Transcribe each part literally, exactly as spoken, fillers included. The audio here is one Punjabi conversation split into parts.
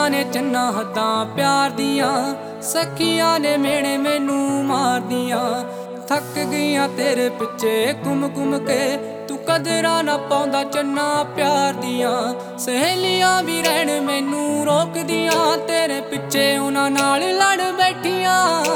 ਕੀਤੀਆਂ ਨੇ ਚੰਨਾ ਹੱਦਾਂ ਪਿਆਰ ਦੀਆਂ, ਸਖੀਆਂ ਨੇ ਮੇਣੇ ਮੈਨੂੰ ਮਾਰਦੀਆਂ। ਥੱਕ ਗਈਆਂ ਤੇਰੇ ਪਿੱਛੇ ਘੁੰਮ ਘੁੰਮ ਕੇ, ਤੂੰ ਕਦਰਾਂ ਨਾ ਪਾਉਂਦਾ ਚੰਨਾ ਪਿਆਰ ਦੀਆਂ। ਸਹੇਲੀਆਂ ਵੀ ਰਹਿਣ ਮੈਨੂੰ ਰੋਕਦੀਆਂ, ਤੇਰੇ ਪਿੱਛੇ ਉਹਨਾਂ ਨਾਲ ਲੜ ਬੈਠੀਆਂ।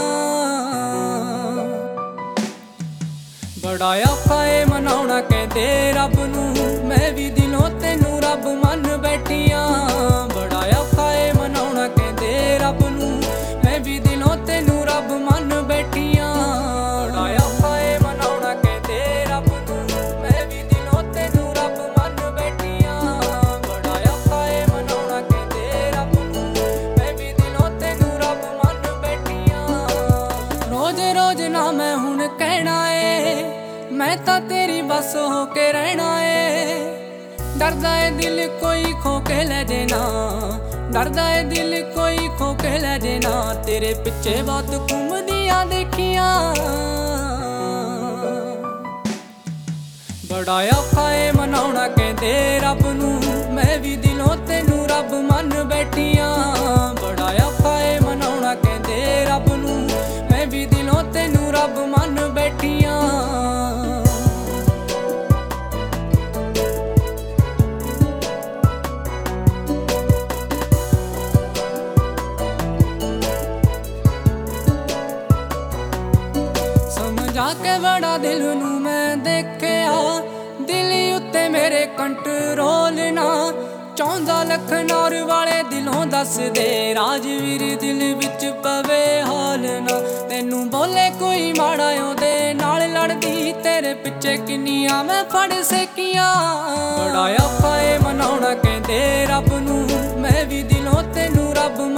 ਬੜਾ ਔਖਾ ਏ ਮਨਾਉਣਾ ਕਹਿੰਦੇ ਰੱਬ ਨੂੰ, ਮੈਂ ਵੀ ਦਿਲੋਂ ਤੈਨੂੰ ਰੱਬ ਮੰਨ ਬੈਠੀਆਂ। ਬੜਾ ਔਖਾ ਏ ਮਨਾਉਣਾ ਕਹਿੰਦੇ ਰੱਬ ਨੂੰ, ਮੈਂ ਵੀ ਦਿਲੋਂ ਤੈਨੂੰ ਰੱਬ ਮੰਨ ਬੈਠੀਆਂ। ਬੜਾ ਔਖਾ ਏ ਮਨਾਉਣਾ ਕਹਿੰਦੇ ਰੱਬ ਨੂੰ, ਮੈਂ ਵੀ ਦਿਲੋਂ ਤੈਨੂੰ ਰੱਬ ਮੰਨ ਬੈਠੀਆਂ। ਬੜਾ ਔਖਾ ਏ ਮਨਾਉਣਾ ਕਹਿੰਦੇ ਰੱਬ ਨੂੰ, ਮੈਂ ਵੀ ਦਿਲੋਂ ਤੈਨੂੰ ਰੱਬ ਮੰਨ ਬੈਠੀਆਂ। ਰੋਜ਼ ਰੋਜ਼ ਨਾ ਮੈਂ ਹੁਣ ਕਹਿਣਾ ਏ, ਮੈਂ ਤਾਂ ਤੇਰੀ ਬਸ ਹੋ ਕੇ ਰਹਿਣਾ ਏ। ਡਰਦਾ ਏ ਦਿਲ ਕੋਈ ਖੋ ਕੇ ਲੈ ਜੇ ਨਾ, ਡਰਦਾ ਏ ਦਿਲ ਕੋਈ ਖੋ ਕੇ ਲੈ ਜੇ ਨਾ। ਤੇਰੇ ਪਿੱਛੇ ਬਹੁਤ ਘੁੰਮਦੀਆਂ ਦੇਖੀਆਂ। ਬੜਾ ਔਖਾ ਏ ਮਨਾਉਣਾ ਕਹਿੰਦੇ ਰੱਬ ਨੂੰ, ਮੈਂ ਵੀ ਦਿਲੋਂ ਤੈਨੂੰ ਰੱਬ ਮੰਨ ਬੈਠੀਆਂ। ਬੜਾ ਔਖਾ ਏ ਮਨਾਉਣਾ ਕਹਿੰਦੇ ਰੱਬ ਨੂੰ, ਮੈਂ ਵੀ ਦਿਲੋਂ ਤੈਨੂੰ ਰੱਬ ਮੰਨ ਬੈਠੀਆਂ। ਜਾ ਕੇ ਬੜਾ ਦਿਲ ਨੂੰ ਮੈਂ ਦੇਖਿਆ, ਦਿਲ ਉੱਤੇ ਮੇਰੇ ਕੰਟਰੋਲ ਨਾ। ਚਾਹੁੰਦਾ ਲਖਨੌਰ ਵਾਲੇ ਦਿਲੋਂ ਦੱਸ ਦੇ, ਰਾਜਵੀਰ ਦਿਲ ਵਿੱਚ ਪਵੇ ਹਾਲ ਨਾ। ਤੈਨੂੰ ਬੋਲੇ ਕੋਈ ਮਾੜਾ ਉਹਦੇ ਨਾਲ ਲੜਦੀ, ਤੇਰੇ ਪਿੱਛੇ ਕਿੰਨੀਆਂ ਮੈਂ ਫੜ ਸਕਿਆ। ਬੜਾ ਔਖਾ ਏ ਮਨਾਉਣਾ ਕਹਿੰਦੇ ਰੱਬ ਨੂੰ, ਮੈਂ ਵੀ ਦਿਲੋਂ ਤੈਨੂੰ ਰੱਬ